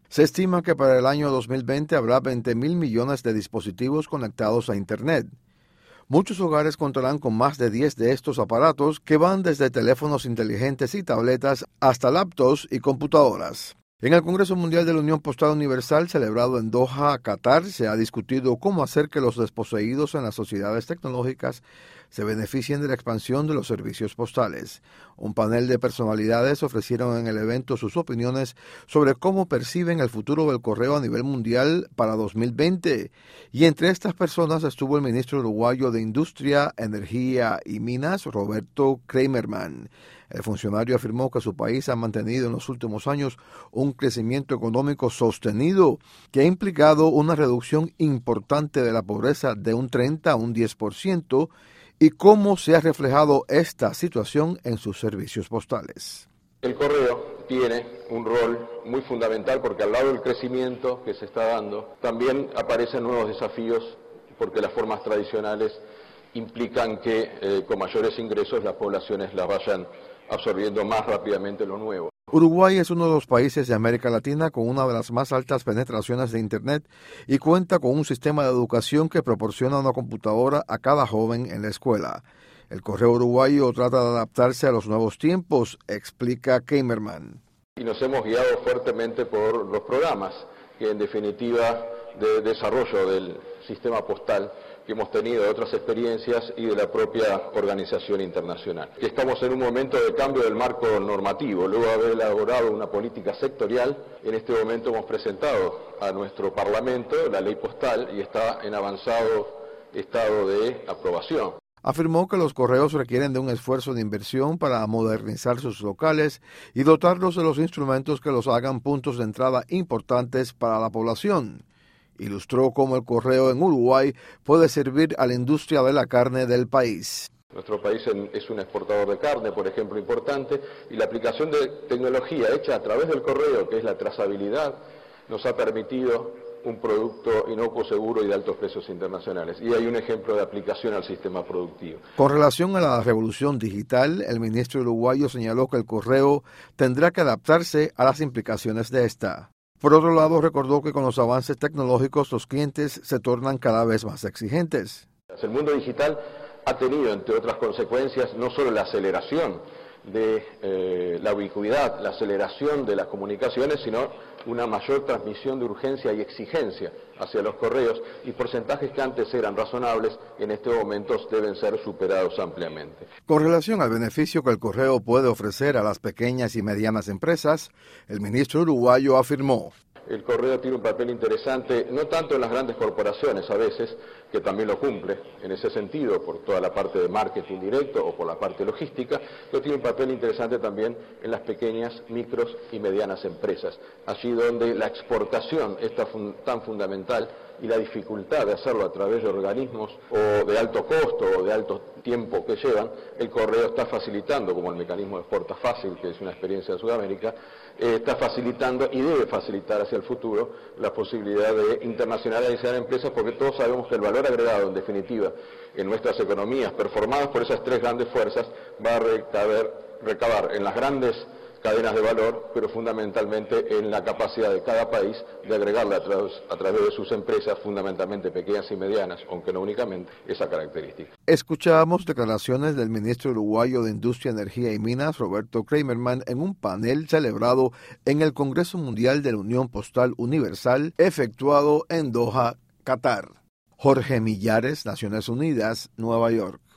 Se estima que para el año 2020 habrá 20.000 millones de dispositivos conectados a Internet. Muchos hogares contarán con más de 10 de estos aparatos que van desde teléfonos inteligentes y tabletas hasta laptops y computadoras. En el Congreso Mundial de la Unión Postal Universal, celebrado en Doha, Qatar, se ha discutido cómo hacer que los desposeídos en las sociedades tecnológicas se beneficien de la expansión de los servicios postales. Un panel de personalidades ofrecieron en el evento sus opiniones sobre cómo perciben el futuro del correo a nivel mundial para 2020. Y entre estas personas estuvo el ministro uruguayo de Industria, Energía y Minas, Roberto Kramerman. El funcionario afirmó que su país ha mantenido en los últimos años un crecimiento económico sostenido que ha implicado una reducción importante de la pobreza de un 30 a un 10% y cómo se ha reflejado esta situación en sus servicios postales. El correo tiene un rol muy fundamental porque al lado del crecimiento que se está dando, también aparecen nuevos desafíos porque las formas tradicionales implican que con mayores ingresos las poblaciones las vayan absorbiendo más rápidamente lo nuevo. Uruguay es uno de los países de América Latina con una de las más altas penetraciones de Internet y cuenta con un sistema de educación que proporciona una computadora a cada joven en la escuela. El correo uruguayo trata de adaptarse a los nuevos tiempos, explica Kramerman. Y nos hemos guiado fuertemente por los programas, que en definitiva de desarrollo del sistema postal que hemos tenido de otras experiencias y de la propia organización internacional. Que estamos en un momento de cambio del marco normativo. Luego de haber elaborado una política sectorial, en este momento hemos presentado a nuestro Parlamento la ley postal y está en avanzado estado de aprobación. Afirmó que los correos requieren de un esfuerzo de inversión para modernizar sus locales y dotarlos de los instrumentos que los hagan puntos de entrada importantes para la población. Ilustró cómo el correo en Uruguay puede servir a la industria de la carne del país. Nuestro país es un exportador de carne, por ejemplo, importante, y la aplicación de tecnología hecha a través del correo, que es la trazabilidad, nos ha permitido un producto inocuo, seguro y de altos precios internacionales. Y hay un ejemplo de aplicación al sistema productivo. Con relación a la revolución digital, el ministro uruguayo señaló que el correo tendrá que adaptarse a las implicaciones de esta. Por otro lado, recordó que con los avances tecnológicos los clientes se tornan cada vez más exigentes. El mundo digital ha tenido, entre otras consecuencias, no solo la aceleración de la ubicuidad, la aceleración de las comunicaciones, sino una mayor transmisión de urgencia y exigencia hacia los correos, y porcentajes que antes eran razonables, en estos momentos deben ser superados ampliamente. Con relación al beneficio que el correo puede ofrecer a las pequeñas y medianas empresas, el ministro uruguayo afirmó: el correo tiene un papel interesante, no tanto en las grandes corporaciones a veces, que también lo cumple en ese sentido, por toda la parte de marketing directo o por la parte logística, pero tiene un papel interesante también en las pequeñas, micros y medianas empresas, allí donde la exportación es tan fundamental y la dificultad de hacerlo a través de organismos o de alto costo o de alto tiempo que llevan, el correo está facilitando, como el mecanismo de Exporta Fácil, que es una experiencia de Sudamérica, está facilitando y debe facilitar hacia el futuro la posibilidad de internacionalizar empresas, porque todos sabemos que el valor agregado, en definitiva, en nuestras economías, performadas por esas tres grandes fuerzas, va a recabar en las grandes cadenas de valor, pero fundamentalmente en la capacidad de cada país de agregarle a través de sus empresas, fundamentalmente pequeñas y medianas, aunque no únicamente, esa característica. Escuchamos declaraciones del ministro uruguayo de Industria, Energía y Minas, Roberto Kramerman, en un panel celebrado en el Congreso Mundial de la Unión Postal Universal, efectuado en Doha, Qatar. Jorge Millares, Naciones Unidas, Nueva York.